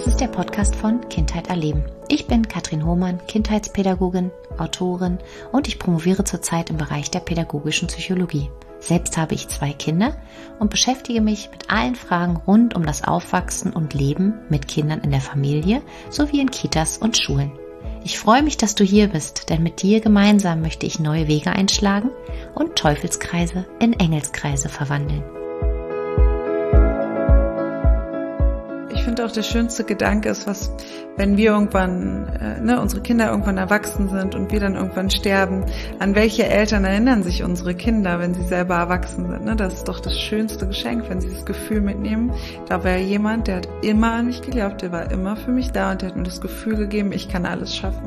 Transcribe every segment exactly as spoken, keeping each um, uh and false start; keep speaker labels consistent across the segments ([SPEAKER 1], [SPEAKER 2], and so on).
[SPEAKER 1] Das ist der Podcast von Kindheit erleben. Ich bin Katrin Hohmann, Kindheitspädagogin, Autorin und ich promoviere zurzeit im Bereich der pädagogischen Psychologie. Selbst habe ich zwei Kinder und beschäftige mich mit allen Fragen rund um das Aufwachsen und Leben mit Kindern in der Familie sowie in Kitas und Schulen. Ich freue mich, dass du hier bist, denn mit dir gemeinsam möchte ich neue Wege einschlagen und Teufelskreise in Engelskreise verwandeln.
[SPEAKER 2] Ich finde auch, der schönste Gedanke ist, was, wenn wir irgendwann, äh, ne, unsere Kinder irgendwann erwachsen sind und wir dann irgendwann sterben, an welche Eltern erinnern sich unsere Kinder, wenn sie selber erwachsen sind, ne? Das ist doch das schönste Geschenk, wenn sie das Gefühl mitnehmen, da war jemand, der hat immer an mich geglaubt, der war immer für mich da und der hat mir das Gefühl gegeben, ich kann alles schaffen.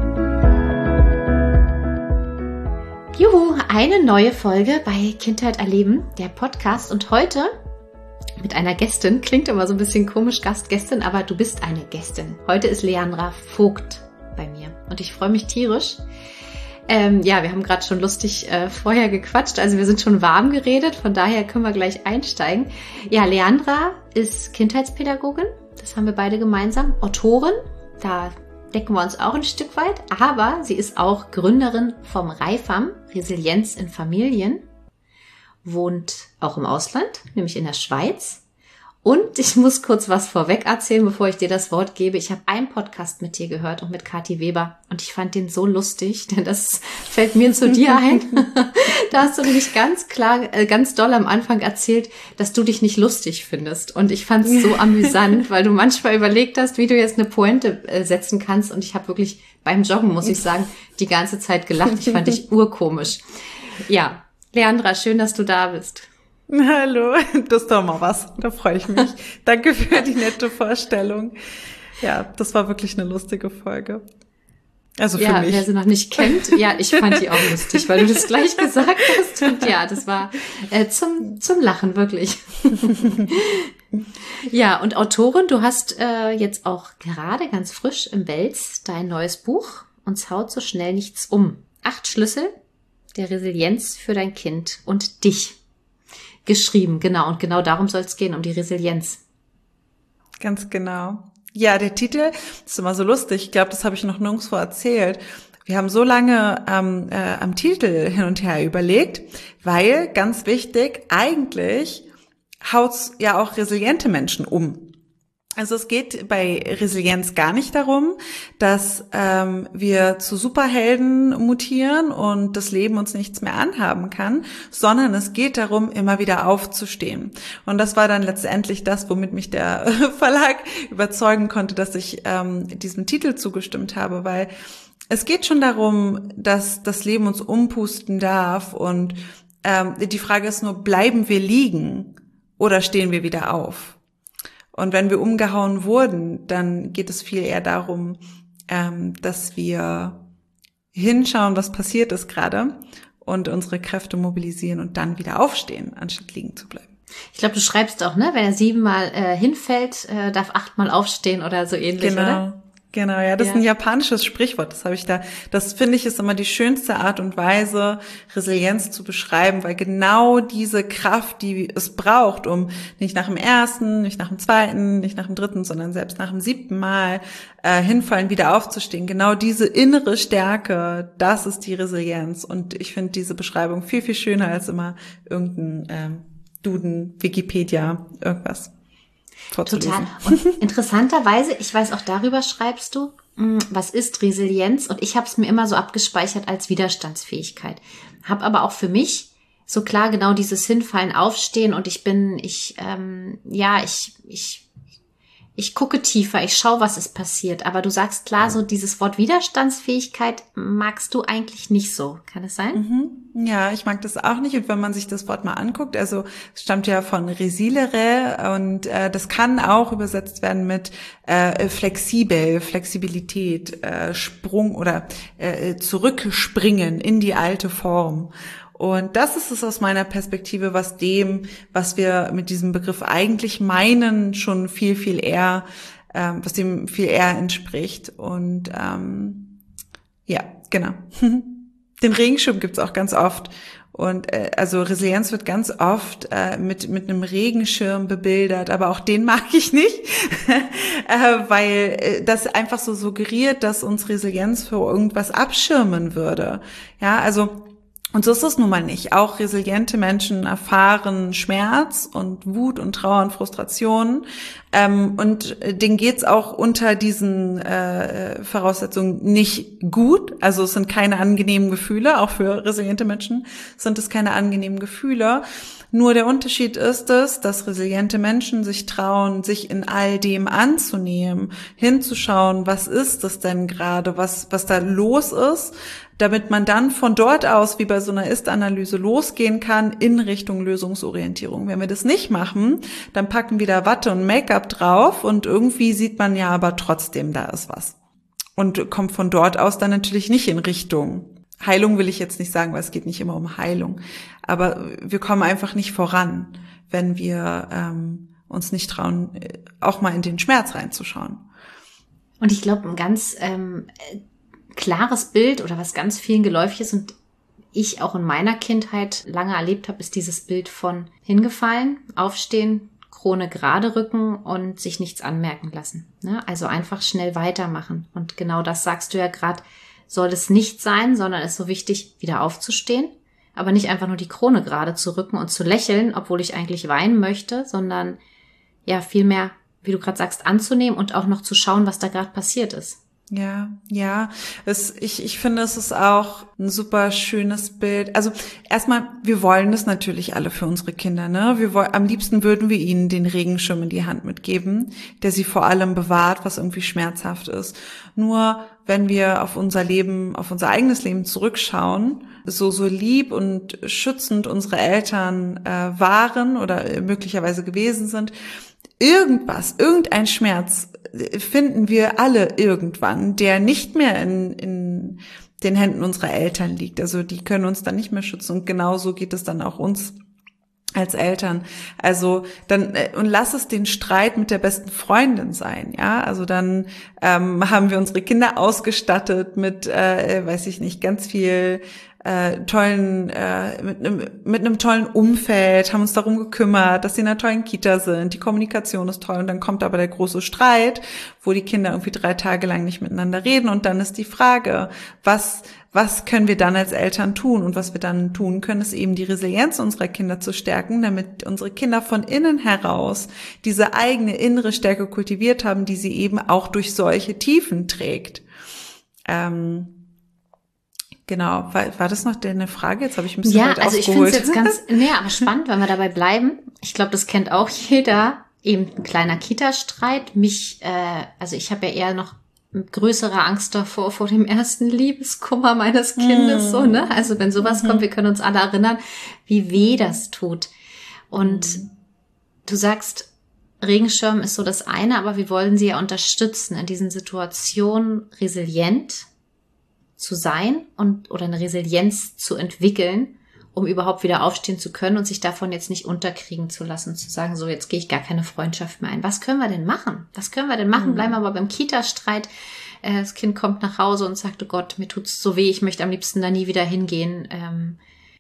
[SPEAKER 1] Juhu, eine neue Folge bei Kindheit erleben, der Podcast, und heute mit einer Gästin. Klingt immer so ein bisschen komisch, Gast, Gästin, aber du bist eine Gästin. Heute ist Leandra Vogt bei mir und ich freue mich tierisch. Ähm, ja, wir haben gerade schon lustig äh, vorher gequatscht, also wir sind schon warm geredet, von daher können wir gleich einsteigen. Ja, Leandra ist Kindheitspädagogin, das haben wir beide gemeinsam, Autorin, da decken wir uns auch ein Stück weit, aber sie ist auch Gründerin vom Reifam, Resilienz in Familien, wohnt auch im Ausland, nämlich in der Schweiz. Und ich muss kurz was vorweg erzählen, bevor ich dir das Wort gebe. Ich habe einen Podcast mit dir gehört und mit Kathi Weber und ich fand den so lustig, denn das fällt mir zu dir ein. Da hast du nämlich ganz klar, ganz doll am Anfang erzählt, dass du dich nicht lustig findest. Und ich fand es so amüsant, weil du manchmal überlegt hast, wie du jetzt eine Pointe setzen kannst. Und ich habe wirklich beim Joggen, muss ich sagen, die ganze Zeit gelacht. Ich fand dich urkomisch. Ja. Leandra, schön, dass du da bist.
[SPEAKER 2] Hallo, das ist doch mal was. Da freue ich mich. Danke für die nette Vorstellung. Ja, das war wirklich eine lustige Folge. Also für
[SPEAKER 1] ja,
[SPEAKER 2] mich.
[SPEAKER 1] Wer sie noch nicht kennt, ja, ich fand die auch lustig, weil du das gleich gesagt hast. Und ja, das war äh, zum zum Lachen, wirklich. Ja, und Autorin, du hast äh, jetzt auch gerade ganz frisch im Wels dein neues Buch "Uns haut so schnell nichts um. Acht Schlüssel der Resilienz für dein Kind und dich" geschrieben. Genau, und genau darum soll es gehen, um die Resilienz.
[SPEAKER 2] Ganz genau. Ja, der Titel ist immer so lustig. Ich glaube, das habe ich noch nirgendwo erzählt. Wir haben so lange ähm, äh, am Titel hin und her überlegt, weil, ganz wichtig, eigentlich haut's ja auch resiliente Menschen um. Also es geht bei Resilienz gar nicht darum, dass ähm, wir zu Superhelden mutieren und das Leben uns nichts mehr anhaben kann, sondern es geht darum, immer wieder aufzustehen. Und das war dann letztendlich das, womit mich der Verlag überzeugen konnte, dass ich ähm, diesem Titel zugestimmt habe, weil es geht schon darum, dass das Leben uns umpusten darf und ähm, die Frage ist nur, bleiben wir liegen oder stehen wir wieder auf? Und wenn wir umgehauen wurden, dann geht es viel eher darum, ähm, dass wir hinschauen, was passiert ist gerade und unsere Kräfte mobilisieren und dann wieder aufstehen, anstatt liegen zu bleiben.
[SPEAKER 1] Ich glaube, du schreibst auch, ne? Wenn er siebenmal äh, hinfällt, äh, darf achtmal aufstehen oder so ähnlich,
[SPEAKER 2] genau.
[SPEAKER 1] oder?
[SPEAKER 2] Genau, ja, das
[SPEAKER 1] ja.
[SPEAKER 2] ist ein japanisches Sprichwort, das habe ich da, das finde ich ist immer die schönste Art und Weise, Resilienz zu beschreiben, weil genau diese Kraft, die es braucht, um nicht nach dem ersten, nicht nach dem zweiten, nicht nach dem dritten, sondern selbst nach dem siebten Mal äh, hinfallen, wieder aufzustehen, genau diese innere Stärke, das ist die Resilienz und ich finde diese Beschreibung viel, viel schöner als immer irgendein ähm, Duden, Wikipedia, irgendwas.
[SPEAKER 1] Total. Und interessanterweise, ich weiß, auch darüber schreibst du, was ist Resilienz? Und ich habe es mir immer so abgespeichert als Widerstandsfähigkeit. Hab aber auch für mich so klar genau dieses Hinfallen, Aufstehen und ich bin, ich, ähm, ja, ich, ich, ich gucke tiefer, ich schaue, was ist passiert. Aber du sagst klar, so dieses Wort Widerstandsfähigkeit magst du eigentlich nicht so. Kann es sein?
[SPEAKER 2] Mhm. Ja, ich mag das auch nicht. Und wenn man sich das Wort mal anguckt, also es stammt ja von resilere und äh, das kann auch übersetzt werden mit äh, flexibel, Flexibilität, äh, Sprung oder äh, zurückspringen in die alte Form. Und das ist es aus meiner Perspektive, was dem, was wir mit diesem Begriff eigentlich meinen, schon viel, viel eher, ähm, was dem viel eher entspricht. Und ähm, ja, genau. Den Regenschirm gibt's auch ganz oft. Und äh, also Resilienz wird ganz oft äh, mit mit einem Regenschirm bebildert, aber auch den mag ich nicht, äh, weil äh, das einfach so suggeriert, dass uns Resilienz für irgendwas abschirmen würde. Ja, also und so ist es nun mal nicht. Auch resiliente Menschen erfahren Schmerz und Wut und Trauer und Frustration. Ähm, und denen geht's auch unter diesen äh, Voraussetzungen nicht gut. Also es sind keine angenehmen Gefühle. Auch für resiliente Menschen sind es keine angenehmen Gefühle. Nur der Unterschied ist es, dass resiliente Menschen sich trauen, sich in all dem anzunehmen, hinzuschauen, was ist das denn gerade, was was da los ist, damit man dann von dort aus, wie bei so einer Ist-Analyse, losgehen kann in Richtung Lösungsorientierung. Wenn wir das nicht machen, dann packen wir da Watte und Make-up drauf und irgendwie sieht man ja aber trotzdem, da ist was. Und kommt von dort aus dann natürlich nicht in Richtung Heilung, will ich jetzt nicht sagen, weil es geht nicht immer um Heilung. Aber wir kommen einfach nicht voran, wenn wir ähm, uns nicht trauen, auch mal in den Schmerz reinzuschauen.
[SPEAKER 1] Und ich glaube, ein ganz ähm, klares Bild oder was ganz vielen geläufig ist und ich auch in meiner Kindheit lange erlebt habe, ist dieses Bild von hingefallen, aufstehen, Krone gerade rücken und sich nichts anmerken lassen. Ne? Also einfach schnell weitermachen. Und genau das sagst du ja gerade, soll es nicht sein, sondern es ist so wichtig, wieder aufzustehen, aber nicht einfach nur die Krone gerade zu rücken und zu lächeln, obwohl ich eigentlich weinen möchte, sondern ja vielmehr, wie du gerade sagst, anzunehmen und auch noch zu schauen, was da gerade passiert ist.
[SPEAKER 2] Ja, ja, es, ich, ich finde, es ist auch ein super schönes Bild. Also erstmal, wir wollen das natürlich alle für unsere Kinder, ne? Wir wollen, am liebsten würden wir ihnen den Regenschirm in die Hand mitgeben, der sie vor allem bewahrt, was irgendwie schmerzhaft ist. Nur wenn wir auf unser Leben, auf unser eigenes Leben zurückschauen, so so lieb und schützend unsere Eltern äh, waren oder möglicherweise gewesen sind, irgendwas, irgendein Schmerz finden wir alle irgendwann, der nicht mehr in, in den Händen unserer Eltern liegt. Also die können uns dann nicht mehr schützen und genauso geht es dann auch uns als Eltern. Also dann und lass es den Streit mit der besten Freundin sein, ja. Also dann ähm, haben wir unsere Kinder ausgestattet mit, äh, weiß ich nicht, ganz viel äh, tollen, äh, mit einem mit einem tollen Umfeld, haben uns darum gekümmert, dass sie in einer tollen Kita sind. Die Kommunikation ist toll und dann kommt aber der große Streit, wo die Kinder irgendwie drei Tage lang nicht miteinander reden und dann ist die Frage, was Was können wir dann als Eltern tun? Und was wir dann tun können, ist eben die Resilienz unserer Kinder zu stärken, damit unsere Kinder von innen heraus diese eigene innere Stärke kultiviert haben, die sie eben auch durch solche Tiefen trägt. Ähm, genau, war, war das noch eine Frage? Jetzt habe ich ein bisschen
[SPEAKER 1] ja,
[SPEAKER 2] weit
[SPEAKER 1] also
[SPEAKER 2] ausgeholt.
[SPEAKER 1] Ich finde es jetzt ganz, nee, aber spannend, wenn wir dabei bleiben. Ich glaube, das kennt auch jeder. Eben ein kleiner Kita-Streit. Mich, äh, also ich habe ja eher noch größere Angst davor, vor dem ersten Liebeskummer meines Kindes, mm. so, ne? Also wenn sowas mm-hmm. kommt, wir können uns alle erinnern, wie weh das tut. Und mm. du sagst, Regenschirm ist so das eine, aber wir wollen sie ja unterstützen, in diesen Situationen resilient zu sein und oder eine Resilienz zu entwickeln, um überhaupt wieder aufstehen zu können und sich davon jetzt nicht unterkriegen zu lassen, zu sagen, so jetzt gehe ich gar keine Freundschaft mehr ein. Was können wir denn machen? Was können wir denn machen? Mhm. Bleiben wir aber beim Kita-Streit. Äh, das Kind kommt nach Hause und sagt, oh Gott, mir tut's so weh, ich möchte am liebsten da nie wieder hingehen. Ähm.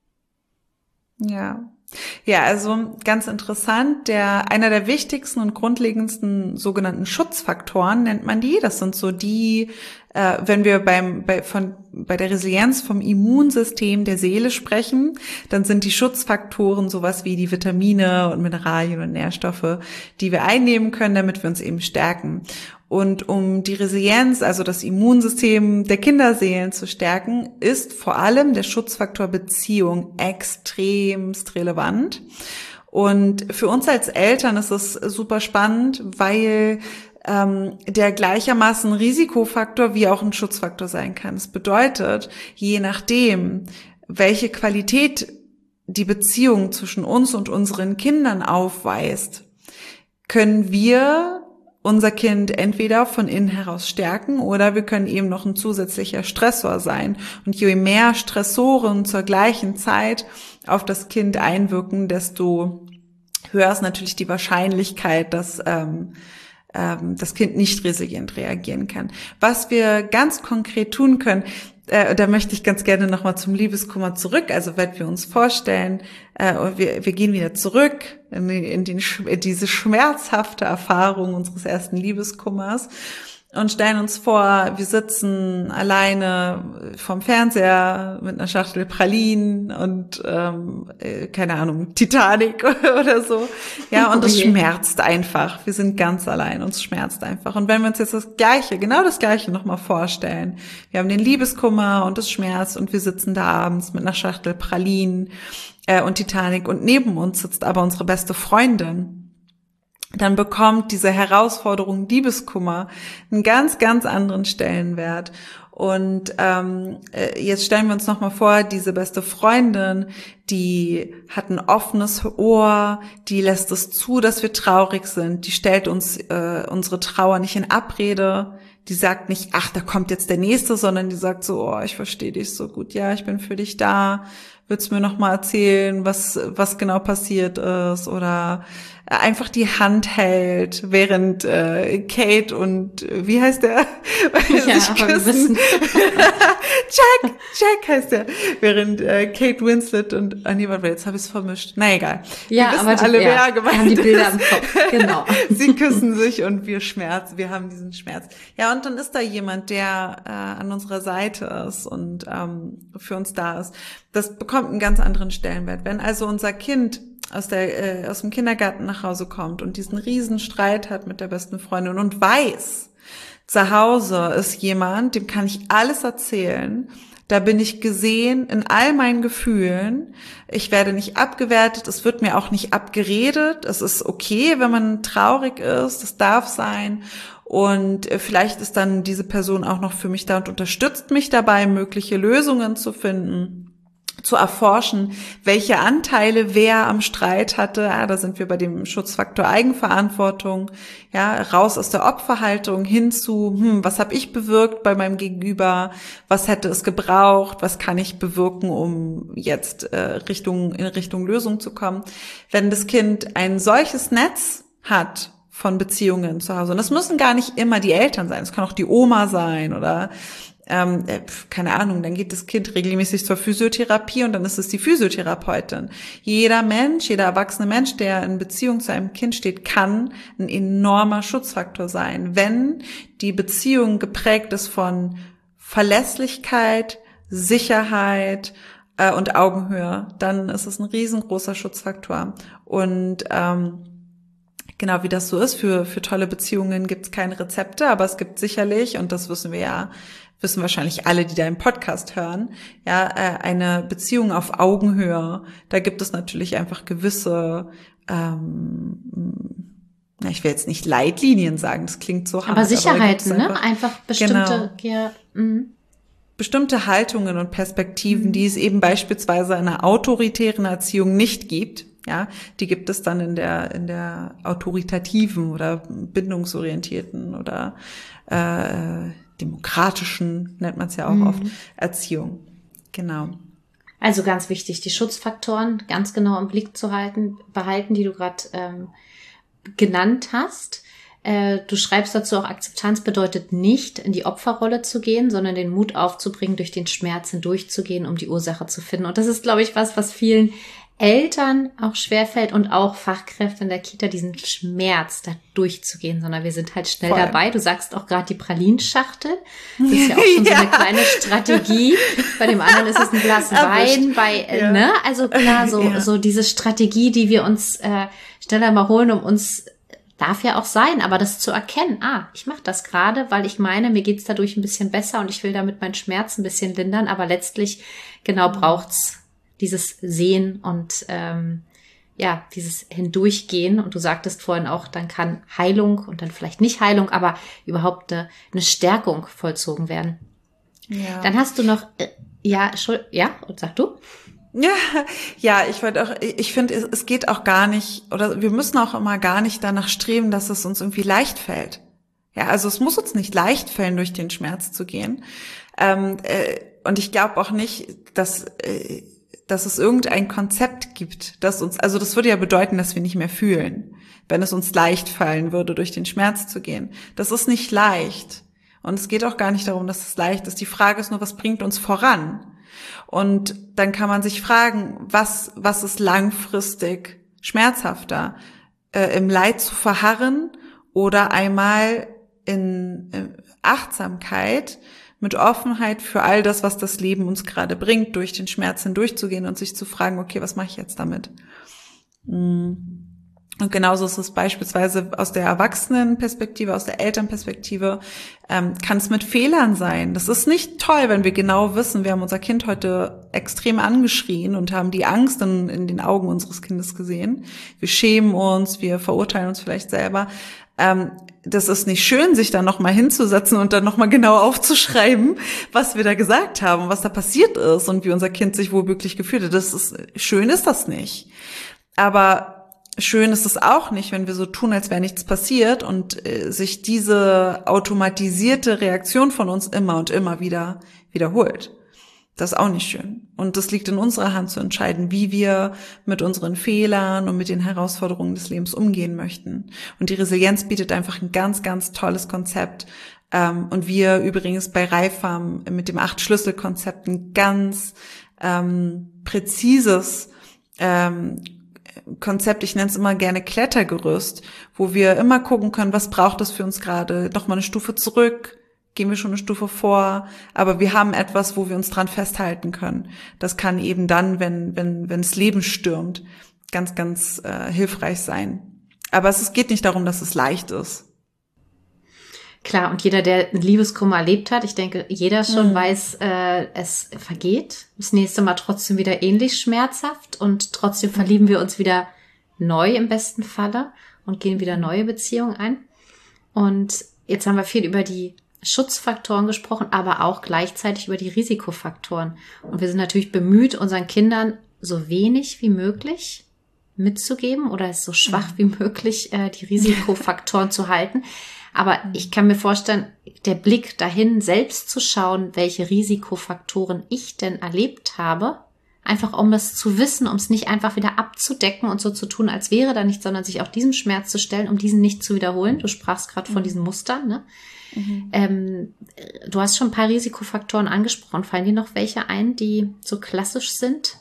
[SPEAKER 2] Ja. Ja, also ganz interessant, der einer der wichtigsten und grundlegendsten sogenannten Schutzfaktoren nennt man die. Das sind so die, äh, wenn wir beim bei von bei der Resilienz vom Immunsystem der Seele sprechen, dann sind die Schutzfaktoren sowas wie die Vitamine und Mineralien und Nährstoffe, die wir einnehmen können, damit wir uns eben stärken. Und um die Resilienz, also das Immunsystem der Kinderseelen zu stärken, ist vor allem der Schutzfaktor Beziehung extremst relevant. Und für uns als Eltern ist es super spannend, weil ähm, der gleichermaßen Risikofaktor wie auch ein Schutzfaktor sein kann. Das bedeutet, je nachdem, welche Qualität die Beziehung zwischen uns und unseren Kindern aufweist, können wir unser Kind entweder von innen heraus stärken oder wir können eben noch ein zusätzlicher Stressor sein. Und je mehr Stressoren zur gleichen Zeit auf das Kind einwirken, desto höher ist natürlich die Wahrscheinlichkeit, dass ähm, ähm, das Kind nicht resilient reagieren kann. Was wir ganz konkret tun können, Äh, da möchte ich ganz gerne nochmal zum Liebeskummer zurück. Also wenn wir uns vorstellen, äh, wir, wir gehen wieder zurück in, in, den, in diese schmerzhafte Erfahrung unseres ersten Liebeskummers und stellen uns vor, wir sitzen alleine vorm Fernseher mit einer Schachtel Pralinen und ähm, äh, keine Ahnung, Titanic oder so. Ja, und es
[SPEAKER 1] Okay.
[SPEAKER 2] schmerzt einfach. Wir sind ganz allein, uns schmerzt einfach. Und wenn wir uns jetzt das Gleiche, genau das Gleiche nochmal vorstellen, wir haben den Liebeskummer und es schmerzt und wir sitzen da abends mit einer Schachtel Pralinen äh, und Titanic und neben uns sitzt aber unsere beste Freundin, dann bekommt diese Herausforderung Liebeskummer einen ganz, ganz anderen Stellenwert. Und ähm, jetzt stellen wir uns nochmal vor, diese beste Freundin, die hat ein offenes Ohr, die lässt es zu, dass wir traurig sind, die stellt uns äh, unsere Trauer nicht in Abrede, die sagt nicht, ach, da kommt jetzt der Nächste, sondern die sagt so, oh, ich verstehe dich so gut, ja, ich bin für dich da, willst du mir nochmal erzählen, was was genau passiert ist, oder einfach die Hand hält, während äh, Kate und äh, wie heißt der?
[SPEAKER 1] Ja, aber wir wissen.
[SPEAKER 2] Jack, Jack heißt der. Während äh, Kate Winslet und, ah nee, warte, jetzt habe ich es vermischt. Na egal.
[SPEAKER 1] Ja,
[SPEAKER 2] wir wissen
[SPEAKER 1] aber die,
[SPEAKER 2] alle,
[SPEAKER 1] ja,
[SPEAKER 2] wer gemeint
[SPEAKER 1] wir haben die Bilder
[SPEAKER 2] ist.
[SPEAKER 1] im Kopf, genau.
[SPEAKER 2] Sie küssen sich und wir schmerzen, wir haben diesen Schmerz. Ja, und dann ist da jemand, der äh, an unserer Seite ist und ähm, für uns da ist. Das bekommt einen ganz anderen Stellenwert. Wenn also unser Kind aus der äh, aus dem Kindergarten nach Hause kommt und diesen riesen Streit hat mit der besten Freundin und weiß, zu Hause ist jemand, dem kann ich alles erzählen, da bin ich gesehen in all meinen Gefühlen, ich werde nicht abgewertet, es wird mir auch nicht abgeredet, es ist okay, wenn man traurig ist, das darf sein. Und vielleicht ist dann diese Person auch noch für mich da und unterstützt mich dabei, mögliche Lösungen zu finden, zu erforschen, welche Anteile wer am Streit hatte. Ja, da sind wir bei dem Schutzfaktor Eigenverantwortung. Ja, raus aus der Opferhaltung hin zu, hm, was habe ich bewirkt bei meinem Gegenüber? Was hätte es gebraucht? Was kann ich bewirken, um jetzt äh, Richtung in Richtung Lösung zu kommen? Wenn das Kind ein solches Netz hat von Beziehungen zu Hause, und das müssen gar nicht immer die Eltern sein, es kann auch die Oma sein oder Ähm, keine Ahnung, dann geht das Kind regelmäßig zur Physiotherapie und dann ist es die Physiotherapeutin. Jeder Mensch, jeder erwachsene Mensch, der in Beziehung zu einem Kind steht, kann ein enormer Schutzfaktor sein, wenn die Beziehung geprägt ist von Verlässlichkeit, Sicherheit äh, und Augenhöhe, dann ist es ein riesengroßer Schutzfaktor. Und ähm, genau wie das so ist, für für tolle Beziehungen gibt es keine Rezepte, aber es gibt sicherlich, und das wissen wir ja, wissen wahrscheinlich alle, die da im Podcast hören, ja, eine Beziehung auf Augenhöhe. Da gibt es natürlich einfach gewisse, ähm, na, ich will jetzt nicht Leitlinien sagen, das klingt so hart.
[SPEAKER 1] Aber Sicherheiten,
[SPEAKER 2] aber
[SPEAKER 1] ne? Einfach bestimmte,
[SPEAKER 2] genau,
[SPEAKER 1] ja, mh.
[SPEAKER 2] bestimmte Haltungen und Perspektiven, mhm. die es eben beispielsweise in einer autoritären Erziehung nicht gibt. Ja, die gibt es dann in der in der autoritativen oder bindungsorientierten oder äh, demokratischen, nennt man es ja auch mhm. oft, Erziehung. Genau.
[SPEAKER 1] Also ganz wichtig, die Schutzfaktoren ganz genau im Blick zu halten, behalten, die du gerade ähm, genannt hast. Äh, du schreibst dazu auch, Akzeptanz bedeutet nicht, in die Opferrolle zu gehen, sondern den Mut aufzubringen, durch den Schmerz hindurchzugehen, um die Ursache zu finden. Und das ist, glaube ich, was, was vielen Eltern auch schwerfällt und auch Fachkräfte in der Kita, diesen Schmerz da durchzugehen, sondern wir sind halt schnell Voll. dabei. Du sagst auch gerade die Pralinschachtel. Das ist ja auch schon ja. so eine kleine Strategie. Bei dem anderen ist es ein Glas Wein. Bei, äh, ja. ne? Also klar, so, ja. so diese Strategie, die wir uns äh, schneller mal holen, um uns, darf ja auch sein, aber das zu erkennen, ah, ich mache das gerade, weil ich meine, mir geht's dadurch ein bisschen besser und ich will damit meinen Schmerz ein bisschen lindern, aber letztlich, genau, braucht's dieses Sehen und ähm, ja, dieses Hindurchgehen. Und du sagtest vorhin auch, dann kann Heilung und dann vielleicht nicht Heilung, aber überhaupt eine, eine Stärkung vollzogen werden. Ja. Dann hast du noch, äh, ja, ja, und sag du?
[SPEAKER 2] Ja, ja, ich wollte auch, ich finde, es geht auch gar nicht, oder wir müssen auch immer gar nicht danach streben, dass es uns irgendwie leicht fällt. Ja, also es muss uns nicht leicht fallen, durch den Schmerz zu gehen. Ähm, äh, und ich glaube auch nicht, dass äh, dass es irgendein Konzept gibt, das uns, also das würde ja bedeuten, dass wir nicht mehr fühlen, wenn es uns leicht fallen würde, durch den Schmerz zu gehen. Das ist nicht leicht. Und es geht auch gar nicht darum, dass es leicht ist. Die Frage ist nur, was bringt uns voran? Und dann kann man sich fragen, was, was ist langfristig schmerzhafter? Äh, im Leid zu verharren oder einmal in, in Achtsamkeit, mit Offenheit für all das, was das Leben uns gerade bringt, durch den Schmerz hindurchzugehen und sich zu fragen, okay, was mache ich jetzt damit? Und genauso ist es beispielsweise aus der Erwachsenenperspektive, aus der Elternperspektive, ähm, kann es mit Fehlern sein. Das ist nicht toll, wenn wir genau wissen, wir haben unser Kind heute extrem angeschrien und haben die Angst in, in den Augen unseres Kindes gesehen. Wir schämen uns, wir verurteilen uns vielleicht selber. Ähm, das ist nicht schön, sich da nochmal hinzusetzen und dann nochmal genau aufzuschreiben, was wir da gesagt haben, was da passiert ist und wie unser Kind sich wohl wirklich gefühlt hat. Das ist, schön ist das nicht. Aber schön ist es auch nicht, wenn wir so tun, als wäre nichts passiert und äh, sich diese automatisierte Reaktion von uns immer und immer wieder wiederholt. Das ist auch nicht schön. Und das liegt in unserer Hand zu entscheiden, wie wir mit unseren Fehlern und mit den Herausforderungen des Lebens umgehen möchten. Und die Resilienz bietet einfach ein ganz, ganz tolles Konzept. Und wir übrigens bei Reifam mit dem Acht-Schlüssel-Konzept ein ganz ähm, präzises ähm, Konzept, ich nenne es immer gerne Klettergerüst, wo wir immer gucken können, was braucht es für uns gerade, nochmal eine Stufe zurück, gehen wir schon eine Stufe vor, aber wir haben etwas, wo wir uns dran festhalten können. Das kann eben dann, wenn wenn wenn das Leben stürmt, ganz, ganz äh, hilfreich sein. Aber es, es geht nicht darum, dass es leicht ist.
[SPEAKER 1] Klar, und jeder, der einen Liebeskummer erlebt hat, ich denke, jeder schon mhm. weiß, äh, es vergeht. Das nächste Mal trotzdem wieder ähnlich schmerzhaft und trotzdem verlieben wir uns wieder neu im besten Falle und gehen wieder neue Beziehungen ein. Und jetzt haben wir viel über die Schutzfaktoren gesprochen, aber auch gleichzeitig über die Risikofaktoren. Und wir sind natürlich bemüht, unseren Kindern so wenig wie möglich mitzugeben oder es so schwach wie möglich äh, die Risikofaktoren zu halten. Aber ich kann mir vorstellen, der Blick dahin, selbst zu schauen, welche Risikofaktoren ich denn erlebt habe, einfach um es zu wissen, um es nicht einfach wieder abzudecken und so zu tun, als wäre da nichts, sondern sich auch diesem Schmerz zu stellen, um diesen nicht zu wiederholen. Du sprachst gerade von diesen Mustern, ne? Mhm. Ähm, du hast schon ein paar Risikofaktoren angesprochen. Fallen dir noch welche ein, die so klassisch sind?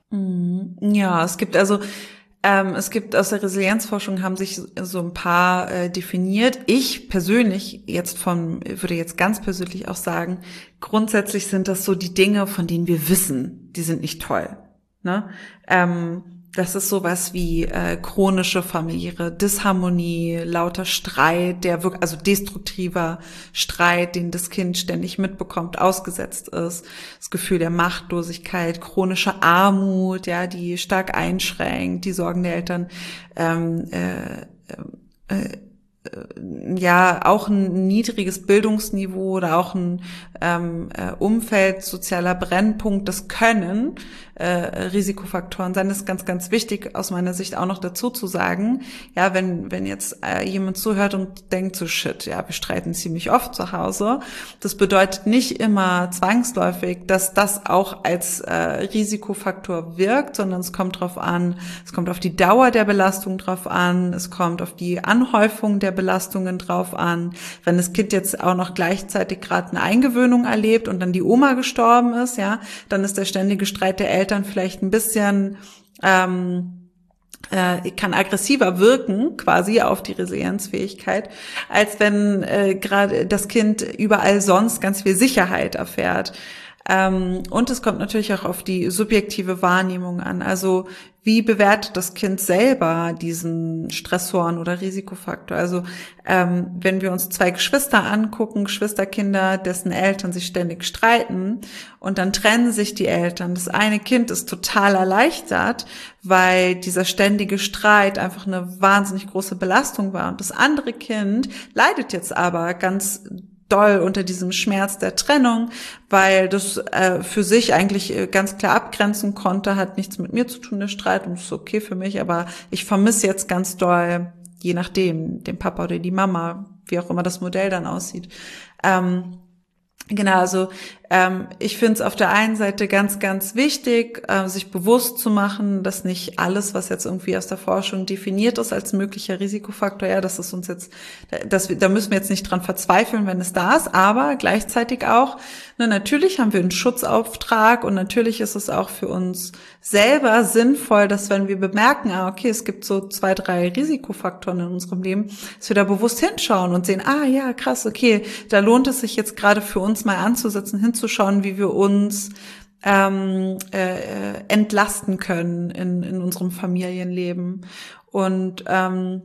[SPEAKER 2] Ja, es gibt also ähm, es gibt aus der Resilienzforschung haben sich so ein paar äh, definiert. Ich persönlich jetzt von würde jetzt ganz persönlich auch sagen, grundsätzlich sind das so die Dinge, von denen wir wissen, die sind nicht toll. Ne? Ähm, Das ist sowas wie äh, chronische familiäre Disharmonie, lauter Streit, der wirklich, also destruktiver Streit, den das Kind ständig mitbekommt, ausgesetzt ist, das Gefühl der Machtlosigkeit, chronische Armut, ja, die stark einschränkt, die Sorgen der Eltern, ähm, äh, äh, ja auch ein niedriges Bildungsniveau oder auch ein ähm, äh, Umfeld, sozialer Brennpunkt, das können äh, Risikofaktoren sein. Das ist ganz, ganz wichtig aus meiner Sicht auch noch dazu zu sagen, ja, wenn wenn jetzt äh, jemand zuhört und denkt so, shit, ja, wir streiten ziemlich oft zu Hause, das bedeutet nicht immer zwangsläufig, dass das auch als äh, Risikofaktor wirkt, sondern es kommt drauf an, es kommt auf die Dauer der Belastung drauf an, es kommt auf die Anhäufung der Belastungen drauf an. Wenn das Kind jetzt auch noch gleichzeitig gerade eine Eingewöhnung erlebt und dann die Oma gestorben ist, ja, dann ist der ständige Streit der Eltern vielleicht ein bisschen ähm, äh, kann aggressiver wirken, quasi auf die Resilienzfähigkeit, als wenn äh, gerade das Kind überall sonst ganz viel Sicherheit erfährt. Ähm, und es kommt natürlich auch auf die subjektive Wahrnehmung an. Also wie bewertet das Kind selber diesen Stressoren oder Risikofaktor? Also ähm, wenn wir uns zwei Geschwister angucken, Geschwisterkinder, dessen Eltern sich ständig streiten und dann trennen sich die Eltern. Das eine Kind ist total erleichtert, weil dieser ständige Streit einfach eine wahnsinnig große Belastung war. Und das andere Kind leidet jetzt aber ganz doll unter diesem Schmerz der Trennung, weil das äh, für sich eigentlich äh, ganz klar abgrenzen konnte, hat nichts mit mir zu tun, der Streit, und ist okay für mich, aber ich vermisse jetzt ganz doll, je nachdem, den Papa oder die Mama, wie auch immer das Modell dann aussieht. Ähm, genau, also Ähm, ich finde es auf der einen Seite ganz, ganz wichtig, äh, sich bewusst zu machen, dass nicht alles, was jetzt irgendwie aus der Forschung definiert ist als möglicher Risikofaktor, ja, das ist uns jetzt, dass wir, da müssen wir jetzt nicht dran verzweifeln, wenn es da ist, aber gleichzeitig auch, ne, natürlich haben wir einen Schutzauftrag und natürlich ist es auch für uns selber sinnvoll, dass wenn wir bemerken, ah, okay, es gibt so zwei, drei Risikofaktoren in unserem Leben, dass wir da bewusst hinschauen und sehen, ah, ja, krass, okay, da lohnt es sich jetzt gerade für uns mal anzusetzen, hinzuschauen, wie wir uns ähm, äh, entlasten können in, in unserem Familienleben. Und ähm,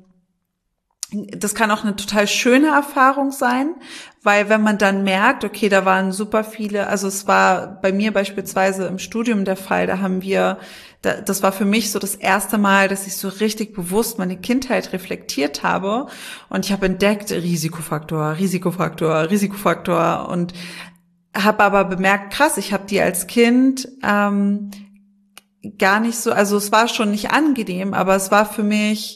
[SPEAKER 2] das kann auch eine total schöne Erfahrung sein, weil wenn man dann merkt, okay, da waren super viele, also es war bei mir beispielsweise im Studium der Fall, da haben wir, das war für mich so das erste Mal, dass ich so richtig bewusst meine Kindheit reflektiert habe und ich habe entdeckt, Risikofaktor, Risikofaktor, Risikofaktor und habe aber bemerkt, krass, ich habe die als Kind ähm, gar nicht so, also es war schon nicht angenehm, aber es war für mich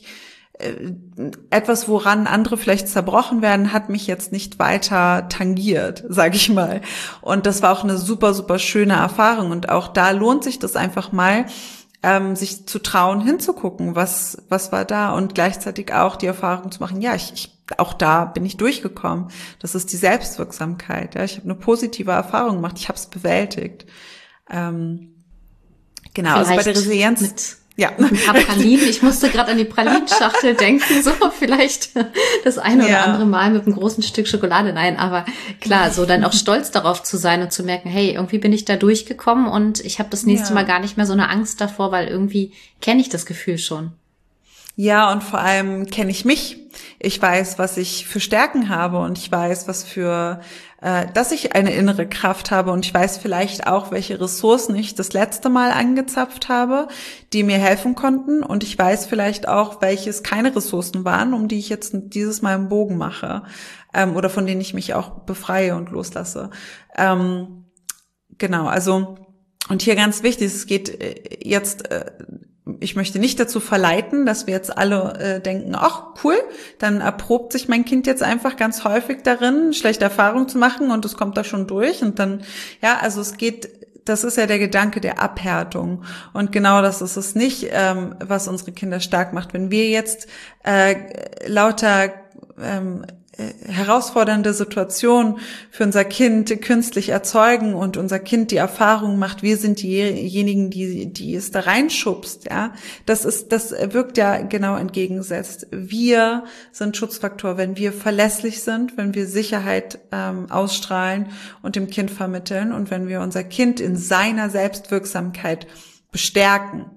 [SPEAKER 2] etwas, woran andere vielleicht zerbrochen werden, hat mich jetzt nicht weiter tangiert, sage ich mal. Und das war auch eine super, super schöne Erfahrung. Und auch da lohnt sich das einfach mal, ähm, sich zu trauen, hinzugucken, was was war da und gleichzeitig auch die Erfahrung zu machen, ja, ich, ich auch da bin ich durchgekommen. Das ist die Selbstwirksamkeit. Ja, ich habe eine positive Erfahrung gemacht. Ich habe es bewältigt. Ähm, genau,
[SPEAKER 1] Vielleicht
[SPEAKER 2] also bei der Resilienz.
[SPEAKER 1] Mit
[SPEAKER 2] Ja.
[SPEAKER 1] Ein paar Pralinen. Ich musste gerade an die Pralinenschachtel denken, so vielleicht das eine oder
[SPEAKER 2] ja.
[SPEAKER 1] andere Mal mit einem großen Stück Schokolade. Nein, aber klar, so dann auch stolz darauf zu sein und zu merken, hey, irgendwie bin ich da durchgekommen und ich habe das nächste
[SPEAKER 2] ja.
[SPEAKER 1] Mal gar nicht mehr so eine Angst davor, weil irgendwie kenne ich das Gefühl schon.
[SPEAKER 2] Ja, und vor allem kenne ich mich. Ich weiß, was ich für Stärken habe und ich weiß, was für, äh, dass ich eine innere Kraft habe und ich weiß vielleicht auch, welche Ressourcen ich das letzte Mal angezapft habe, die mir helfen konnten und ich weiß vielleicht auch, welches keine Ressourcen waren, um die ich jetzt dieses Mal einen Bogen mache ähm, oder von denen ich mich auch befreie und loslasse. Ähm, genau, also und hier ganz wichtig, es geht jetzt äh, ich möchte nicht dazu verleiten, dass wir jetzt alle äh, denken, ach cool, dann erprobt sich mein Kind jetzt einfach ganz häufig darin, schlechte Erfahrungen zu machen und es kommt da schon durch und dann, ja, also es geht, das ist ja der Gedanke der Abhärtung und genau das ist es nicht, ähm, was unsere Kinder stark macht. Wenn wir jetzt äh, lauter ähm, herausfordernde Situation für unser Kind künstlich erzeugen und unser Kind die Erfahrung macht, wir sind diejenigen, die, die es da reinschubst, ja. Das ist, das wirkt ja genau entgegengesetzt. Wir sind Schutzfaktor, wenn wir verlässlich sind, wenn wir Sicherheit ähm, ausstrahlen und dem Kind vermitteln und wenn wir unser Kind in seiner Selbstwirksamkeit bestärken.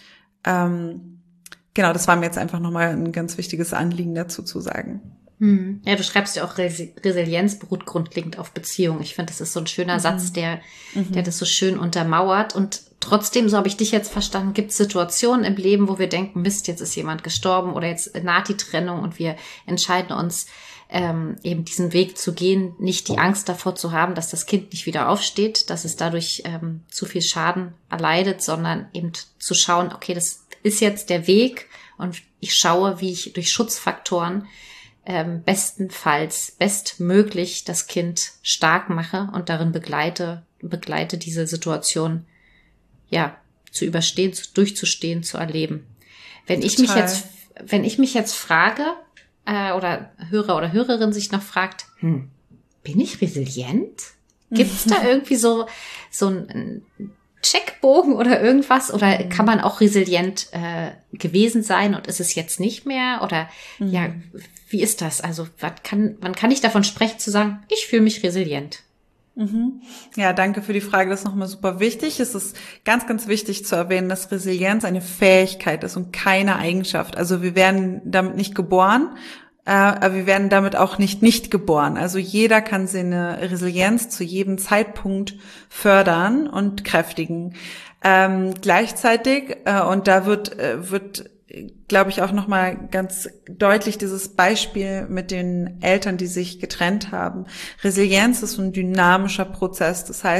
[SPEAKER 2] Ähm, genau, das war mir jetzt einfach nochmal ein ganz wichtiges Anliegen dazu zu sagen.
[SPEAKER 1] Ja, du schreibst ja auch, Resilienz beruht grundlegend auf Beziehung. Ich finde, das ist so ein schöner mhm. Satz, der, mhm. der das so schön untermauert. Und trotzdem, so habe ich dich jetzt verstanden, gibt es Situationen im Leben, wo wir denken, Mist, jetzt ist jemand gestorben oder jetzt naht die Trennung und wir entscheiden uns, ähm, eben diesen Weg zu gehen, nicht die Angst davor zu haben, dass das Kind nicht wieder aufsteht, dass es dadurch ähm, zu viel Schaden erleidet, sondern eben zu schauen, okay, das ist jetzt der Weg und ich schaue, wie ich durch Schutzfaktoren Ähm, bestenfalls, bestmöglich das Kind stark mache und darin begleite, begleite diese Situation, ja, zu überstehen, zu, durchzustehen, zu erleben. Wenn Total. ich mich jetzt, wenn ich mich jetzt frage, äh, oder Hörer oder Hörerin sich noch fragt, hm, bin ich resilient? Gibt's da irgendwie so, so ein Checkbogen oder irgendwas? Oder kann man auch resilient äh, gewesen sein und ist es jetzt nicht mehr? Oder mhm. ja, wie ist das? Also wann kann, wann kann ich davon sprechen, zu sagen, ich fühle mich resilient?
[SPEAKER 2] Mhm. Ja, danke für die Frage. Das ist nochmal super wichtig. Es ist ganz, ganz wichtig zu erwähnen, dass Resilienz eine Fähigkeit ist und keine Eigenschaft. Also wir werden damit nicht geboren, äh, aber wir werden damit auch nicht nicht geboren. Also jeder kann seine Resilienz zu jedem Zeitpunkt fördern und kräftigen. Ähm, gleichzeitig, äh, und da wird, äh, wird glaube ich, auch nochmal ganz deutlich dieses Beispiel mit den Eltern, die sich getrennt haben. Resilienz ist so ein dynamischer Prozess. Das heißt,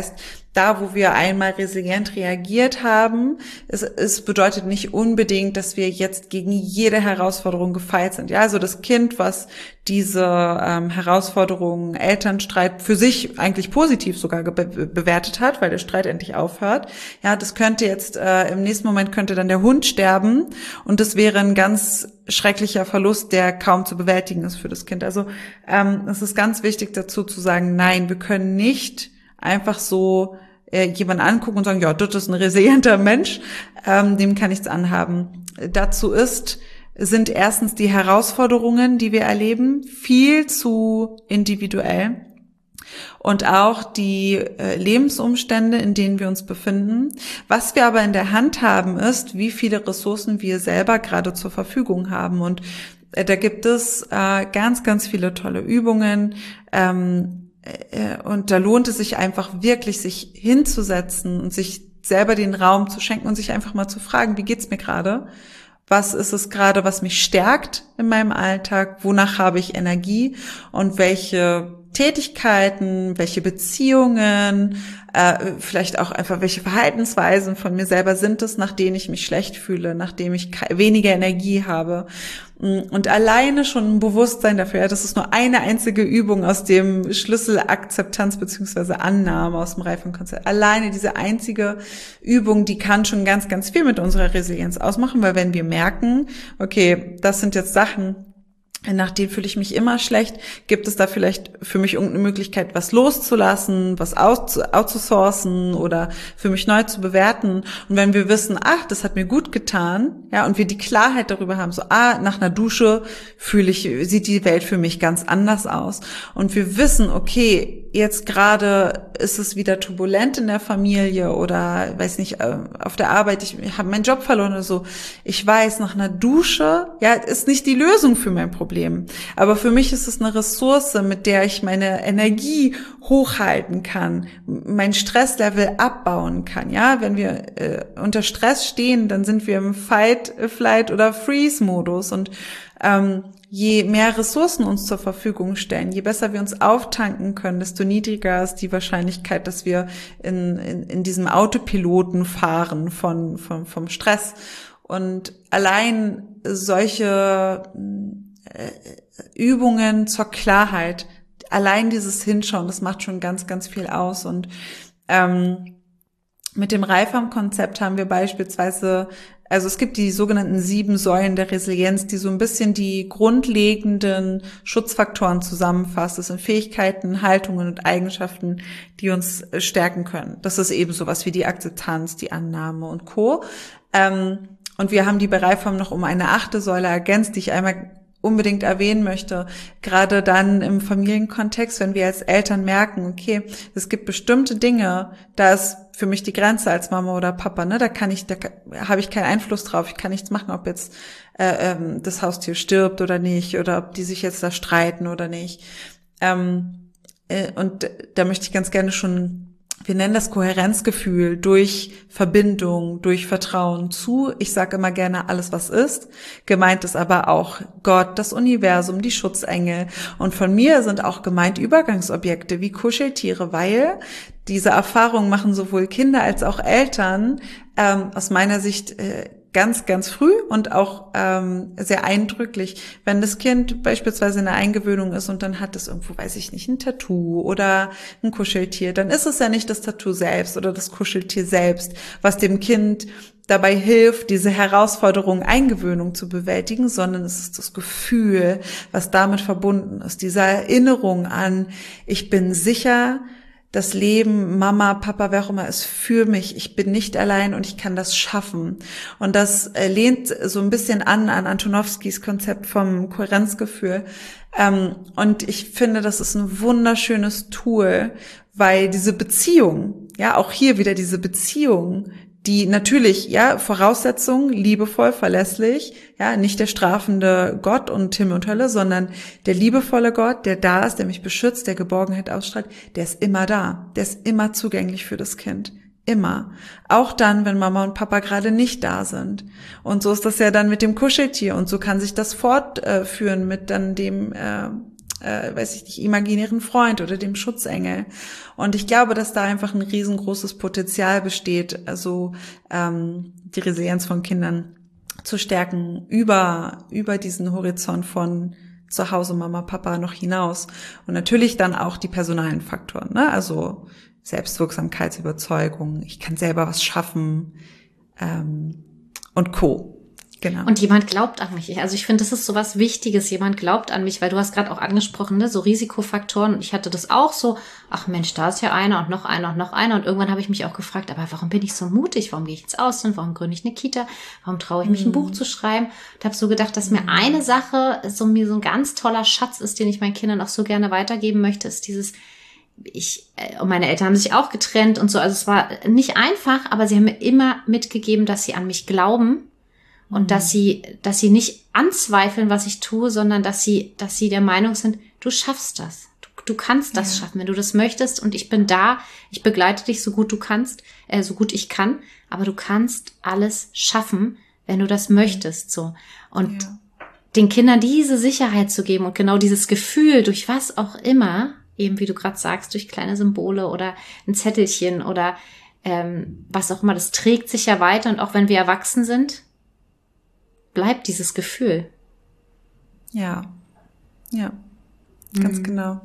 [SPEAKER 2] da, wo wir einmal resilient reagiert haben, es, es bedeutet nicht unbedingt, dass wir jetzt gegen jede Herausforderung gefeit sind. Ja, also das Kind, was diese ähm, Herausforderungen, Elternstreit für sich eigentlich positiv sogar be- bewertet hat, weil der Streit endlich aufhört. Ja, das könnte jetzt, äh, im nächsten Moment könnte dann der Hund sterben und das wäre ein ganz schrecklicher Verlust, der kaum zu bewältigen ist für das Kind. Also ähm, es ist ganz wichtig dazu zu sagen, nein, wir können nicht einfach so äh, jemanden angucken und sagen, ja, das ist ein resilienter Mensch, ähm, dem kann nichts anhaben. Dazu ist sind erstens die Herausforderungen, die wir erleben, viel zu individuell und auch die äh, Lebensumstände, in denen wir uns befinden. Was wir aber in der Hand haben, ist, wie viele Ressourcen wir selber gerade zur Verfügung haben. Und äh, da gibt es äh, ganz, ganz viele tolle Übungen. Ähm, äh, und da lohnt es sich einfach wirklich, sich hinzusetzen und sich selber den Raum zu schenken und sich einfach mal zu fragen, wie geht's mir gerade? Was ist es gerade, was mich stärkt in meinem Alltag? Wonach habe ich Energie? Und welche Tätigkeiten, welche Beziehungen, äh, vielleicht auch einfach welche Verhaltensweisen von mir selber sind es, nach denen ich mich schlecht fühle, nachdem ich weniger Energie habe. Und alleine schon ein Bewusstsein dafür, ja, das ist nur eine einzige Übung aus dem Schlüssel Akzeptanz beziehungsweise Annahme aus dem Reifenkonzept. Alleine diese einzige Übung, die kann schon ganz, ganz viel mit unserer Resilienz ausmachen, weil wenn wir merken, okay, das sind jetzt Sachen, nach denen fühle ich mich immer schlecht, gibt es da vielleicht für mich irgendeine Möglichkeit, was loszulassen, was outzusourcen oder für mich neu zu bewerten. Und wenn wir wissen, ach, das hat mir gut getan, ja, und wir die Klarheit darüber haben, so, ah, nach einer Dusche fühle ich, sieht die Welt für mich ganz anders aus. Und wir wissen, okay, jetzt gerade ist es wieder turbulent in der Familie oder, weiß nicht, auf der Arbeit, ich habe meinen Job verloren oder so. Ich weiß, nach einer Dusche, ja, ist nicht die Lösung für mein Problem. Aber für mich ist es eine Ressource, mit der ich meine Energie hochhalten kann, mein Stresslevel abbauen kann. Ja, wenn wir äh, unter Stress stehen, dann sind wir im Fight, Flight oder Freeze-Modus und ähm, je mehr Ressourcen uns zur Verfügung stellen, je besser wir uns auftanken können, desto niedriger ist die Wahrscheinlichkeit, dass wir in, in, in diesem Autopiloten fahren von, von, vom Stress. Und allein solche äh, Übungen zur Klarheit, allein dieses Hinschauen, das macht schon ganz, ganz viel aus. Und ähm, mit dem Reifam-Konzept haben wir beispielsweise, also es gibt die sogenannten sieben Säulen der Resilienz, die so ein bisschen die grundlegenden Schutzfaktoren zusammenfasst. Das sind Fähigkeiten, Haltungen und Eigenschaften, die uns stärken können. Das ist eben sowas wie die Akzeptanz, die Annahme und Co. Ähm, und wir haben die bei Reifam noch um eine achte Säule ergänzt, die ich einmal unbedingt erwähnen möchte, gerade dann im Familienkontext, wenn wir als Eltern merken, okay, es gibt bestimmte Dinge, da ist für mich die Grenze als Mama oder Papa, ne, da kann ich, da habe ich keinen Einfluss drauf, ich kann nichts machen, ob jetzt äh, ähm, das Haustier stirbt oder nicht, oder ob die sich jetzt da streiten oder nicht. Ähm, äh, und da möchte ich ganz gerne schon, wir nennen das Kohärenzgefühl durch Verbindung, durch Vertrauen zu. Ich sage immer gerne alles, was ist. Gemeint ist aber auch Gott, das Universum, die Schutzengel. Und von mir sind auch gemeint Übergangsobjekte wie Kuscheltiere, weil diese Erfahrungen machen sowohl Kinder als auch Eltern ähm, aus meiner Sicht äh, ganz, ganz früh und auch ähm, sehr eindrücklich, wenn das Kind beispielsweise in der Eingewöhnung ist und dann hat es irgendwo, weiß ich nicht, ein Tattoo oder ein Kuscheltier, dann ist es ja nicht das Tattoo selbst oder das Kuscheltier selbst, was dem Kind dabei hilft, diese Herausforderung Eingewöhnung zu bewältigen, sondern es ist das Gefühl, was damit verbunden ist, diese Erinnerung an, ich bin sicher, das Leben, Mama, Papa, wer auch immer ist für mich. Ich bin nicht allein und ich kann das schaffen. Und das äh, lehnt so ein bisschen an an Antonowskis Konzept vom Kohärenzgefühl. Ähm, und ich finde, das ist ein wunderschönes Tool, weil diese Beziehung, ja, auch hier wieder diese Beziehung, die natürlich, ja, Voraussetzung, liebevoll, verlässlich, ja, nicht der strafende Gott und Himmel und Hölle, sondern der liebevolle Gott, der da ist, der mich beschützt, der Geborgenheit ausstrahlt, der ist immer da, der ist immer zugänglich für das Kind. Immer. Auch dann, wenn Mama und Papa gerade nicht da sind. Und so ist das ja dann mit dem Kuscheltier und so kann sich das fortführen mit dann dem, äh, äh, weiß ich nicht, imaginären Freund oder dem Schutzengel. Und ich glaube, dass da einfach ein riesengroßes Potenzial besteht, also ähm, die Resilienz von Kindern zu stärken über über diesen Horizont von zu Hause Mama, Papa noch hinaus. Und natürlich dann auch die personalen Faktoren, ne? Also Selbstwirksamkeitsüberzeugung, ich kann selber was schaffen ähm, und Co. Genau.
[SPEAKER 1] Und jemand glaubt an mich. Also ich finde, das ist so was Wichtiges. Jemand glaubt an mich, weil du hast gerade auch angesprochen, ne, so Risikofaktoren. Und ich hatte das auch so, ach Mensch, da ist ja einer und noch einer und noch einer. Und irgendwann habe ich mich auch gefragt, aber warum bin ich so mutig? Warum gehe ich ins Ausland? Warum gründe ich eine Kita? Warum traue ich mich, ein Buch zu schreiben? Und habe so gedacht, dass mir eine Sache, so mir so ein ganz toller Schatz ist, den ich meinen Kindern auch so gerne weitergeben möchte, ist dieses, ich, und meine Eltern haben sich auch getrennt und so. Also es war nicht einfach, aber sie haben mir immer mitgegeben, dass sie an mich glauben. Und mhm. dass sie, dass sie nicht anzweifeln, was ich tue, sondern dass sie, dass sie der Meinung sind, du schaffst das. Du, du kannst das ja. schaffen, wenn du das möchtest. Und ich bin da. Ich begleite dich so gut du kannst, äh, so gut ich kann. Aber du kannst alles schaffen, wenn du das möchtest, so. Und ja. den Kindern diese Sicherheit zu geben und genau dieses Gefühl, durch was auch immer, eben wie du gerade sagst, durch kleine Symbole oder ein Zettelchen oder, ähm, was auch immer, das trägt sich ja weiter. Und auch wenn wir erwachsen sind, bleibt dieses Gefühl.
[SPEAKER 2] Ja, ja, ganz mhm. genau.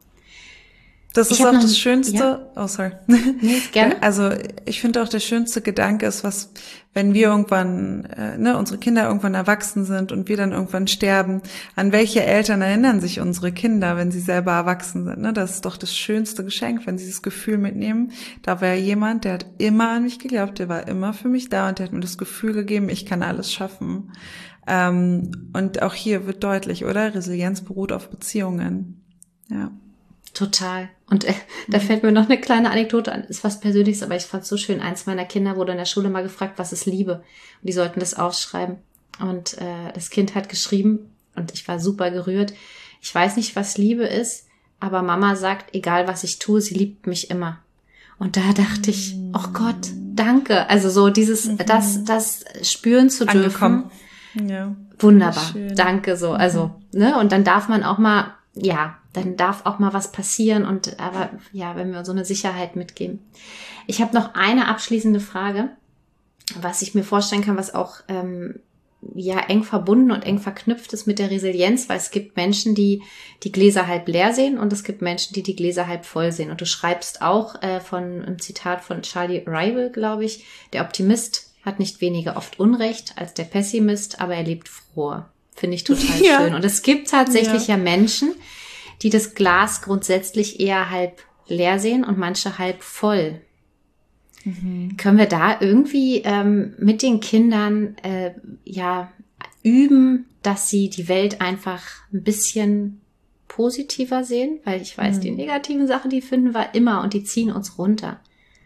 [SPEAKER 2] Das
[SPEAKER 1] ich
[SPEAKER 2] ist auch
[SPEAKER 1] noch,
[SPEAKER 2] das Schönste.
[SPEAKER 1] Ja?
[SPEAKER 2] Oh, sorry.
[SPEAKER 1] Nee, gerne.
[SPEAKER 2] Also ich finde auch der schönste Gedanke ist, was, wenn wir irgendwann, äh, ne, unsere Kinder irgendwann erwachsen sind und wir dann irgendwann sterben, an welche Eltern erinnern sich unsere Kinder, wenn sie selber erwachsen sind? Ne? Das ist doch das schönste Geschenk, wenn sie das Gefühl mitnehmen. Da war jemand, der hat immer an mich geglaubt, der war immer für mich da und der hat mir das Gefühl gegeben, ich kann alles schaffen. Ähm, und auch hier wird deutlich, oder? Resilienz beruht auf Beziehungen. Ja.
[SPEAKER 1] Total. Und äh, da fällt mir noch eine kleine Anekdote an. Ist was Persönliches, aber ich fand es so schön. Eins meiner Kinder wurde in der Schule mal gefragt, was ist Liebe? Und die sollten das aufschreiben. Und äh, das Kind hat geschrieben, und ich war super gerührt, ich weiß nicht, was Liebe ist, aber Mama sagt, egal was ich tue, sie liebt mich immer. Und da dachte ich, oh Gott, danke. Also so dieses, mhm. das, das spüren zu dürfen.
[SPEAKER 2] Angekommen. Ja.
[SPEAKER 1] Wunderbar. Danke so. Also, mhm. ne, und dann darf man auch mal, ja, dann darf auch mal was passieren und aber ja, wenn wir so eine Sicherheit mitgeben. Ich habe noch eine abschließende Frage, was ich mir vorstellen kann, was auch ähm, ja eng verbunden und eng verknüpft ist mit der Resilienz, weil es gibt Menschen, die die Gläser halb leer sehen und es gibt Menschen, die die Gläser halb voll sehen. Und du schreibst auch äh, von einem Zitat von Charlie Rivel, glaube ich, der Optimist hat nicht weniger oft Unrecht als der Pessimist, aber er lebt froher. Finde ich total ja. schön. Und es gibt tatsächlich ja. ja Menschen, die das Glas grundsätzlich eher halb leer sehen und manche halb voll. Mhm. Können wir da irgendwie ähm, mit den Kindern äh, ja üben, dass sie die Welt einfach ein bisschen positiver sehen? Weil ich weiß, mhm. die negativen Sachen, die finden wir immer und die ziehen uns runter.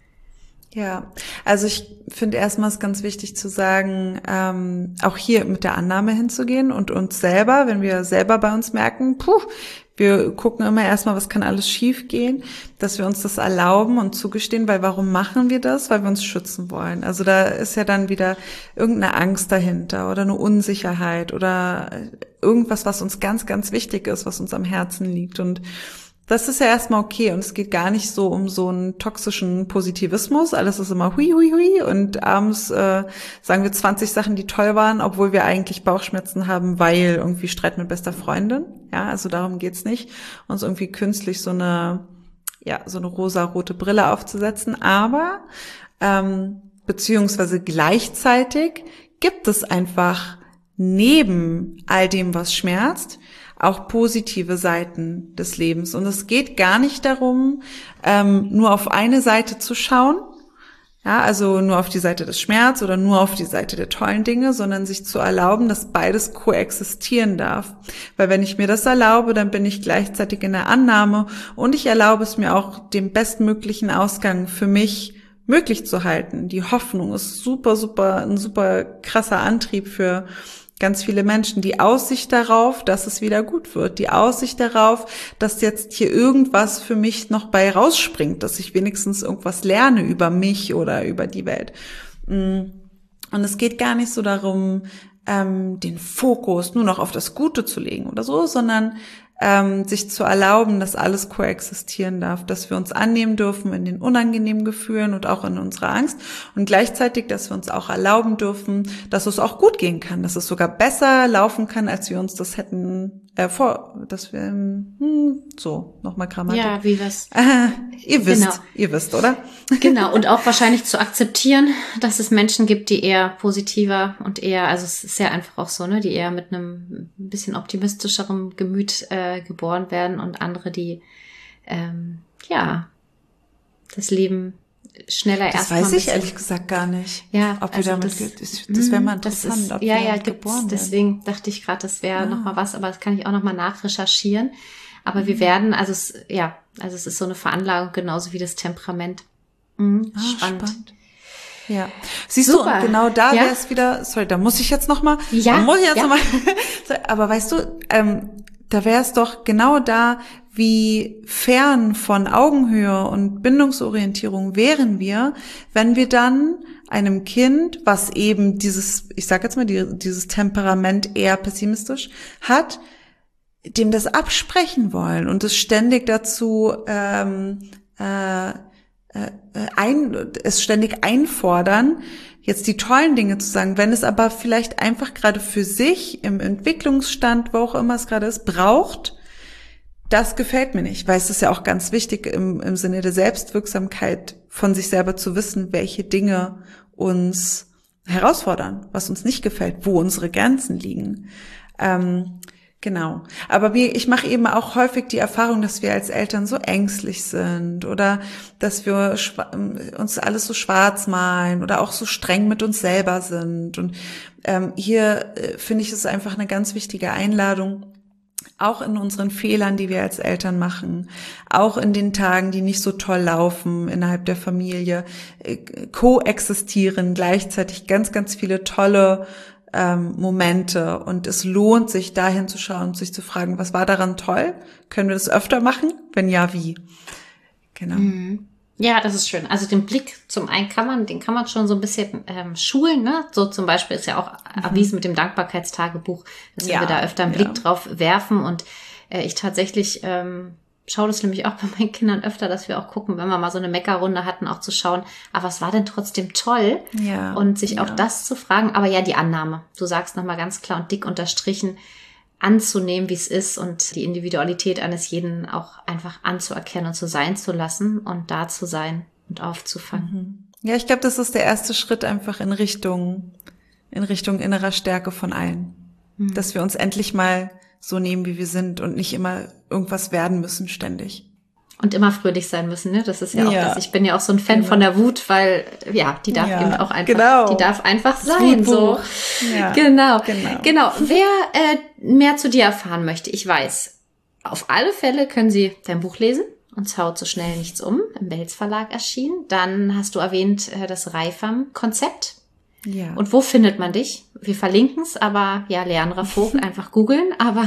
[SPEAKER 2] Ja, also ich finde erstmal ist ganz wichtig zu sagen, ähm, auch hier mit der Annahme hinzugehen und uns selber, wenn wir selber bei uns merken, puh, wir gucken immer erstmal, was kann alles schief gehen, dass wir uns das erlauben und zugestehen, weil warum machen wir das? Weil wir uns schützen wollen. Also da ist ja dann wieder irgendeine Angst dahinter oder eine Unsicherheit oder irgendwas, was uns ganz, ganz wichtig ist, was uns am Herzen liegt. Und das ist ja erstmal okay und es geht gar nicht so um so einen toxischen Positivismus. Alles ist immer hui, hui, hui und abends äh, sagen wir zwanzig Sachen, die toll waren, obwohl wir eigentlich Bauchschmerzen haben, weil irgendwie Streit mit bester Freundin. Ja, also darum geht's nicht, uns irgendwie künstlich so eine, ja, so eine rosa-rote Brille aufzusetzen. Aber ähm, beziehungsweise gleichzeitig gibt es einfach neben all dem, was schmerzt, auch positive Seiten des Lebens. Und es geht gar nicht darum, ähm, nur auf eine Seite zu schauen, ja, also nur auf die Seite des Schmerzes oder nur auf die Seite der tollen Dinge, sondern sich zu erlauben, dass beides koexistieren darf. Weil wenn ich mir das erlaube, dann bin ich gleichzeitig in der Annahme und ich erlaube es mir auch, den bestmöglichen Ausgang für mich möglich zu halten. Die Hoffnung ist super, super, ein super krasser Antrieb für ganz viele Menschen, die Aussicht darauf, dass es wieder gut wird, die Aussicht darauf, dass jetzt hier irgendwas für mich noch bei rausspringt, dass ich wenigstens irgendwas lerne über mich oder über die Welt. Und es geht gar nicht so darum, den Fokus nur noch auf das Gute zu legen oder so, sondern ähm, sich zu erlauben, dass alles koexistieren darf, dass wir uns annehmen dürfen in den unangenehmen Gefühlen und auch in unserer Angst und gleichzeitig, dass wir uns auch erlauben dürfen, dass es auch gut gehen kann, dass es sogar besser laufen kann, als wir uns das hätten äh, vor, dass wir hm, so nochmal Grammatik.
[SPEAKER 1] Ja, wie was?
[SPEAKER 2] Äh, ihr wisst,
[SPEAKER 1] genau.
[SPEAKER 2] ihr wisst, oder?
[SPEAKER 1] Genau, und auch wahrscheinlich zu akzeptieren, dass es Menschen gibt, die eher positiver und eher, also es ist ja einfach auch so, ne, die eher mit einem ein bisschen optimistischerem Gemüt äh, geboren werden und andere, die ähm, ja das Leben schneller
[SPEAKER 2] das
[SPEAKER 1] erstmal.
[SPEAKER 2] Das weiß ich ehrlich gesagt gar nicht.
[SPEAKER 1] Ja,
[SPEAKER 2] ob
[SPEAKER 1] also
[SPEAKER 2] wir damit,
[SPEAKER 1] das,
[SPEAKER 2] das, das wäre mal
[SPEAKER 1] das
[SPEAKER 2] interessant,
[SPEAKER 1] ist,
[SPEAKER 2] ob
[SPEAKER 1] ja,
[SPEAKER 2] wir
[SPEAKER 1] ja,
[SPEAKER 2] damit
[SPEAKER 1] gibt's,
[SPEAKER 2] geboren werden.
[SPEAKER 1] deswegen dachte ich gerade, das wäre
[SPEAKER 2] ah.
[SPEAKER 1] noch mal was, aber das kann ich auch noch mal nachrecherchieren. Aber
[SPEAKER 2] mhm.
[SPEAKER 1] wir werden, also es, ja, also es ist so eine Veranlagung, genauso wie das Temperament. Mhm,
[SPEAKER 2] ah,
[SPEAKER 1] spannend.
[SPEAKER 2] spannend. Ja, siehst
[SPEAKER 1] Super.
[SPEAKER 2] du, und genau da
[SPEAKER 1] Ja?
[SPEAKER 2] wäre es wieder, sorry, da muss ich jetzt noch mal,
[SPEAKER 1] ja,
[SPEAKER 2] da muss ich jetzt
[SPEAKER 1] ja.
[SPEAKER 2] noch mal, aber weißt du, ähm, da wäre es doch genau da, wie fern von Augenhöhe und Bindungsorientierung wären wir, wenn wir dann einem Kind, was eben dieses, ich sag jetzt mal, die, dieses Temperament eher pessimistisch hat, dem das absprechen wollen und es ständig dazu ähm, äh, äh, ein, es ständig einfordern, jetzt die tollen Dinge zu sagen, wenn es aber vielleicht einfach gerade für sich im Entwicklungsstand, wo auch immer es gerade ist, braucht, das gefällt mir nicht, weil es ist ja auch ganz wichtig im, im Sinne der Selbstwirksamkeit von sich selber zu wissen, welche Dinge uns herausfordern, was uns nicht gefällt, wo unsere Grenzen liegen. Ähm, Genau. Aber wir, ich mache eben auch häufig die Erfahrung, dass wir als Eltern so ängstlich sind oder dass wir uns alles so schwarz malen oder auch so streng mit uns selber sind. Und ähm, hier äh, finde ich es einfach eine ganz wichtige Einladung, auch in unseren Fehlern, die wir als Eltern machen, auch in den Tagen, die nicht so toll laufen innerhalb der Familie, äh, koexistieren gleichzeitig ganz, ganz viele tolle Ähm, Momente und es lohnt sich, dahin zu schauen und sich zu fragen, was war daran toll? Können wir das öfter machen? Wenn ja, wie? Genau.
[SPEAKER 1] Mhm. Ja, das ist schön. Also den Blick zum einen kann man, den kann man schon so ein bisschen ähm, schulen, ne? So zum Beispiel ist ja auch mhm. erwiesen mit dem Dankbarkeitstagebuch, dass ja, wir da öfter einen ja. Blick drauf werfen und äh, ich tatsächlich ähm, schaue das nämlich auch bei meinen Kindern öfter, dass wir auch gucken, wenn wir mal so eine Meckerrunde hatten, auch zu schauen, aber was war denn trotzdem toll?
[SPEAKER 2] Ja,
[SPEAKER 1] und sich
[SPEAKER 2] ja.
[SPEAKER 1] auch das zu fragen. Aber ja, die Annahme, du sagst nochmal ganz klar und dick unterstrichen, anzunehmen, wie es ist und die Individualität eines jeden auch einfach anzuerkennen und so sein zu lassen und da zu sein und aufzufangen.
[SPEAKER 2] Ja, ich glaube, das ist der erste Schritt einfach in Richtung, in Richtung innerer Stärke von allen. Mhm. Dass wir uns endlich mal so nehmen, wie wir sind und nicht immer irgendwas werden müssen ständig.
[SPEAKER 1] Und immer fröhlich sein müssen, ne? Das ist ja auch
[SPEAKER 2] ja.
[SPEAKER 1] das. Ich bin ja auch so ein Fan genau. von der Wut, weil, ja, die darf ja, eben auch einfach,
[SPEAKER 2] genau.
[SPEAKER 1] die darf einfach sein, so.
[SPEAKER 2] Ja,
[SPEAKER 1] genau.
[SPEAKER 2] genau.
[SPEAKER 1] Genau. Wer äh, mehr zu dir erfahren möchte, ich weiß, auf alle Fälle können Sie dein Buch lesen. Uns haut so schnell nichts um, im Welz Verlag erschienen. Dann hast du erwähnt, äh, das Reifam-Konzept.
[SPEAKER 2] Ja.
[SPEAKER 1] Und wo findet man dich? Wir verlinken es, aber ja, Leandra Vogt, einfach googeln, aber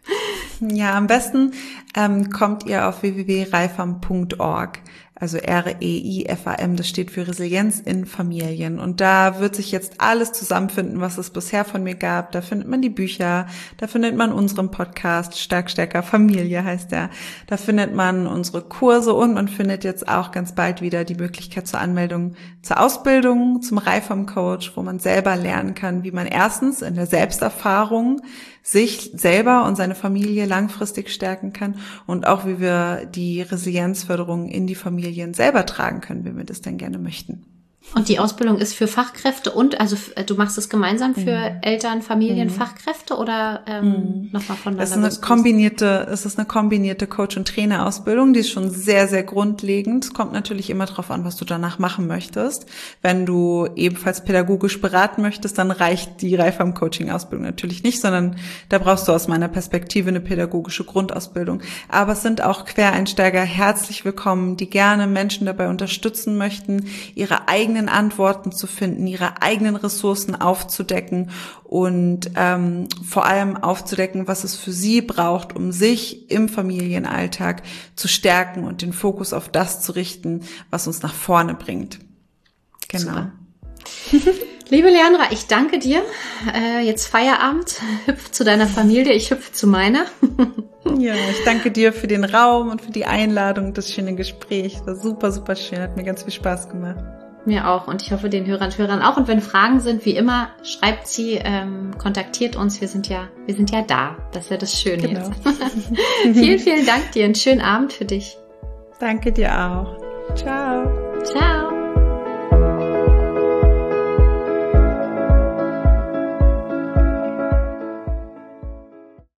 [SPEAKER 2] ja, am besten ähm, kommt ihr auf w w w punkt reifam punkt org, also R E I F A M, das steht für Resilienz in Familien. Und da wird sich jetzt alles zusammenfinden, was es bisher von mir gab. Da findet man die Bücher, da findet man unseren Podcast, Stark, Stärker, Familie heißt der. Da findet man unsere Kurse und man findet jetzt auch ganz bald wieder die Möglichkeit zur Anmeldung zur Ausbildung, zum Reifam-Coach, wo man selber lernen kann, wie man erstens in der Selbsterfahrung sich selber und seine Familie langfristig stärken kann und auch wie wir die Resilienzförderung in die Familien selber tragen können, wenn wir das denn gerne möchten.
[SPEAKER 1] Und die Ausbildung ist für Fachkräfte und, also du machst es gemeinsam für mhm. Eltern, Familien,
[SPEAKER 2] mhm.
[SPEAKER 1] Fachkräfte oder ähm, mhm. nochmal voneinander?
[SPEAKER 2] Es ist eine kombinierte, es ist eine kombinierte Coach- und Trainerausbildung, die ist schon sehr, sehr grundlegend. Es kommt natürlich immer darauf an, was du danach machen möchtest. Wenn du ebenfalls pädagogisch beraten möchtest, dann reicht die Reifam-Coaching-Ausbildung natürlich nicht, sondern da brauchst du aus meiner Perspektive eine pädagogische Grundausbildung. Aber es sind auch Quereinsteiger herzlich willkommen, die gerne Menschen dabei unterstützen möchten, ihre eigenen Antworten zu finden, ihre eigenen Ressourcen aufzudecken und ähm, vor allem aufzudecken, was es für sie braucht, um sich im Familienalltag zu stärken und den Fokus auf das zu richten, was uns nach vorne bringt. Genau.
[SPEAKER 1] Liebe Leandra, ich danke dir. Äh, jetzt Feierabend. Hüpf zu deiner Familie, ich hüpfe zu meiner.
[SPEAKER 2] Ja, ich danke dir für den Raum und für die Einladung, das schöne Gespräch. War super, super schön, hat mir ganz viel Spaß gemacht.
[SPEAKER 1] Mir auch und ich hoffe den Hörern und Hörern auch. Und wenn Fragen sind, wie immer, schreibt sie, ähm, kontaktiert uns. Wir sind ja, wir sind ja da. Das ist ja das Schöne
[SPEAKER 2] Genau.
[SPEAKER 1] jetzt. Vielen, vielen Dank dir. Einen schönen Abend für dich.
[SPEAKER 2] Danke dir auch. Ciao.
[SPEAKER 1] Ciao.